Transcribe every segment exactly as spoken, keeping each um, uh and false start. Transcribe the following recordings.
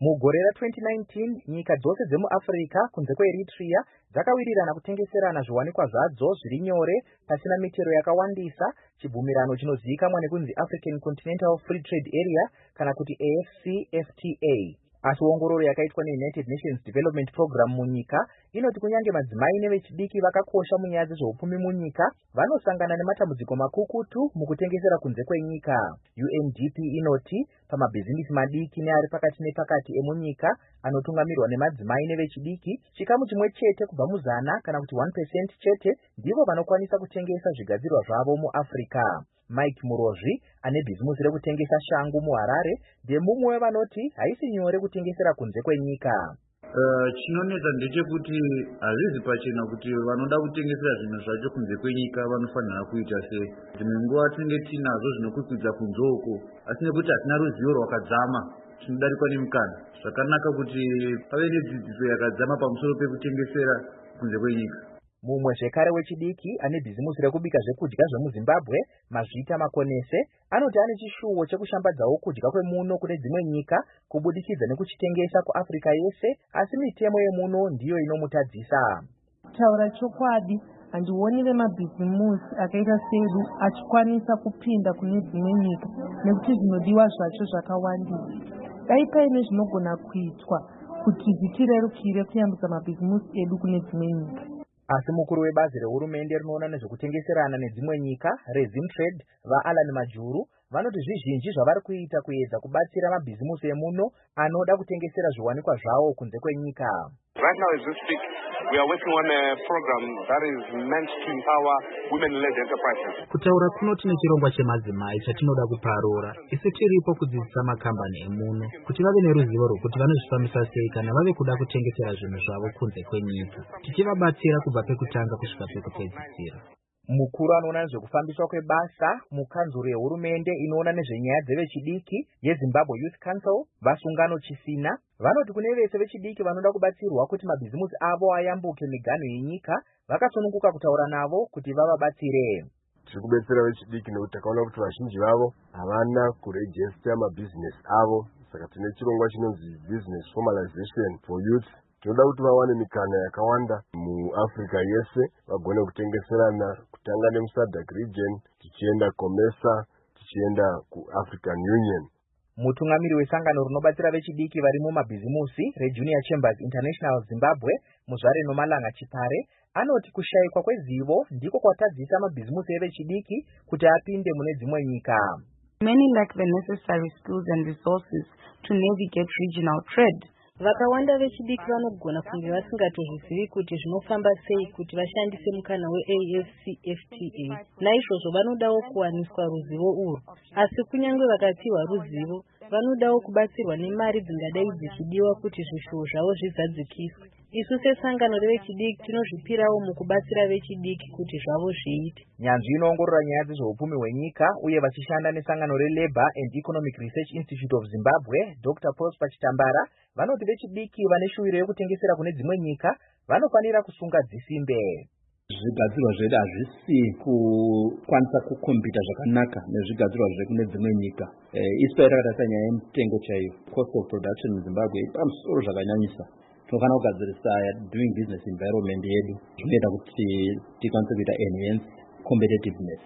Mugore ra twenty nineteen, nyika dzose dzemuAfrica kunze kweEritrea dzakawirirana kutengeserana zviwanikwa zvadzo zviri nyore pasina mitero yakawandisa, chibvumirano chinozivikanwa nekunzi African Continental Free Trade Area kana kuti A F C F T A. Asi ongororo yakaitwa neUnited Nations Development Program munyika inoti kunyange madzimai nevechidiki vakakosha munyaya dzezveupfumi munyika vanosangana nematambudziko makukutu mukutengesera kunze kwenyika. U N D P inoti pamabhizinisi madiki neari pakati nepakati emunyika anotungamirwa nemadzimai nevechidiki, chikamu chimwe chete kubva muzana kana kuti one percent chete ndivo vanokwanisa kutengesa zvigadzirwa zvavo muAfrica. Mike Murozvi ane bhizimusi rekutengesa shangu muHarare ndemumwe wevanoti haisi nyore kutengesera kunze kwenyika. Uh, chinonetsa ndechekuti hazvizi pachena kuti vanoda kutengesera zvinhu zvacho kunze kwenyika vanofanira kuita sei. Dzimwe nguva tinenge tinazvo zvinokukwidza kunze uko, asi nekuti hatina ruzivo rwakadzama tinodarikwa nemukana. Zvakanaka kuti pave nedzidziso yakadzama pamusoro pekutengesera kunze kwenyika. Mumwe zvekare wechidiki ane bhizimusi rekubika zvekudya zvemuZimbabwe, Mazvita Makonese, anoti ane chishuwo chekushambadzawo kudya kwemuno kune dzimwe nyika kubudikidza nekuchitengesa kuAfrica yese, asi mitemo yemuno ndiyo inomutadzisa. Kutaura chokwadi, handioni vemabhizimusi akaita sedu achikwanisa kupinda kune dzimwe nyika nekuti zvinodiwa zvacho zvakawandisa. Dai paine zvinogona kuitwa kuti zvitirerukire kuyambutsa mabhizimusi edu kune dzimwe nyika. Asi mukuru webazi rehurumende rinoona nezvekutengeserana nedzimwe nyika reZimtrade vaAlan Majuru vanoti zvizhinji zvavari kuita kuedza kubatsira mabhizimusi emuno anoda kutengesera zviwanikwa zvawo kunze kwenyika. Right now as we speak, we are working on a program that is meant to empower women-led enterprises. Kutaura kuno tine chirongwa chemadzimai chatinoda kuparura. Isi tiripo kudzidzisa makambani emuno kuti vave neruzivo rwokuti vanozvifambisa sei kana vave kuda kutengesera zvinhu zvavo kunze kwenyika, tichivabatsira kubva pekutanga kusvika pekupedzisira. Mukuru anoona nezvekufambiswa kwebasa mukanzuro yehurumende inoona nezvenyaya dzevechidiki yeZimbabwe Youth Council, Vasungano Chisina, vanoti kune vese vechidiki vanoda kubatsirwa kuti mabhizimusi avo ayambuke miganho yenyika, vakasununguka kutaura navo kuti vavabatsire. Tiri kubetsera vechidiki nekuti takaona kuti vazhinji vavo havana kurejesta mabhizinesi avo, saka tine chirongwa chinonzi Business Formalization for Youth. Tinoda kuti vawane mikana yakawanda muAfrica yese, vagone kutengeserana kutanga nemuSADC region, tichienda COMESA, tichienda kuAfrican Union. Mutungamiri wesangano rinobatsira vechidiki vari mumabhizimusi reJunior Chambers International Zimbabwe, Muzvare Nomalanga Chipare, anoti kushayikwa kwezivo ndiko kwatadzisa mabhizimusi evechidiki kuti apinde mune dzimwe nyika. Many lack the necessary skills and resources to navigate regional trade. Vakawanda vechidiki vanogona kunge vasingatozvizivi kuti zvinofamba sei kuti vashandise mukana weA F C F T A. Naizvozvo vanodawo kuwaniswa ruzivo urwu, asi kunyange vakapiwa ruzivo vanodawo kubatsirwa nemari dzingadai dzichidiwa kuti zvishuwo zvavo zvizadzikiswe. Isu sesangano revechidiki tinozvipirawo mukubatsira vechidiki kuti zvavo zviite. Nyanzvi inoongorora nyaya dzezveupfumi hwenyika uye vachishanda nesangano reLabour and Economic Research Institute of Zimbabwe, Doctor Prosper Chitambara, vanoti vechidiki vane shuwiro yekutengesera kune dzimwe nyika vanofanira kusunga dzisimbe. Zvigadzirwa zvedu hazvisi kukwanisa kukombita zvakanaka nezvigadzirwa zvekune dzimwe nyika. Isu takatarisa nyaya yemutengo chaiyo, cost of production muZimbabwe pamusoro zvakanyanyisa. Tinofana kugadzirisa doing business environment yedu zvinoita kuti tikwanise kuita enhance competitiveness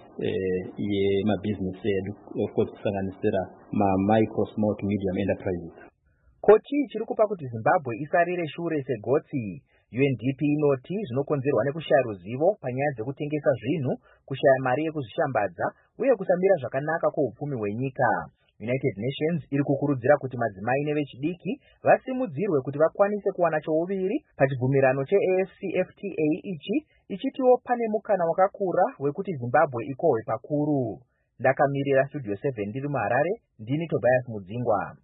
yemabusiness edu, of course kusanganisira ma-micro, small to medium enterprises. Kochi chiri kupa kuti Zimbabwe isarire shure segotsi. U N D P inoti zvinokonzerwa nekushaya ruzivo panyaya dzekutengesa zvinhu, kushaya mari yekuzvishambadza uye kusamira zvakanaka kweupfumi hwenyika. United Nations iri kukurudzira kuti madzimai nevechidiki vasimudzirwe kuti vakwanise kuwana chouviri pachibvumirano cheA F C F T A ichi, ichitiwo pane mukana wakakura wekuti Zimbabwe ikohwe pakuru. Ndakamirira Studio seven ndiri muHarare, ndini Tobias Mudzingwa.